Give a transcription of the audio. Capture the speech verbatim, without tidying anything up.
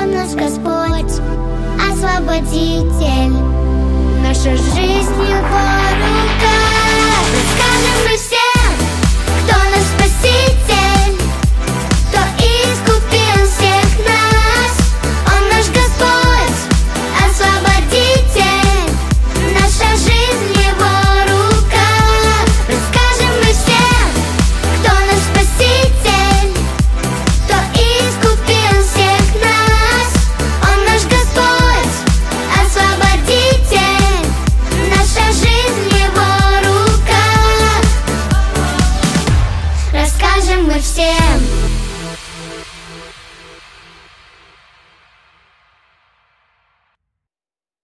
Он наш Господь, Освободитель, наша жизнь в Его руках. Расскажем мы всем, кто наш Спаситель, кто искупил всех нас. Он наш Господь, Освободитель, наша жизнь в Его руках. Расскажем мы всем, кто наш Спаситель, кто искупил всех нас. Он наш Господь, Освободитель, наша жизнь в Его руках. Расскажем мы всем.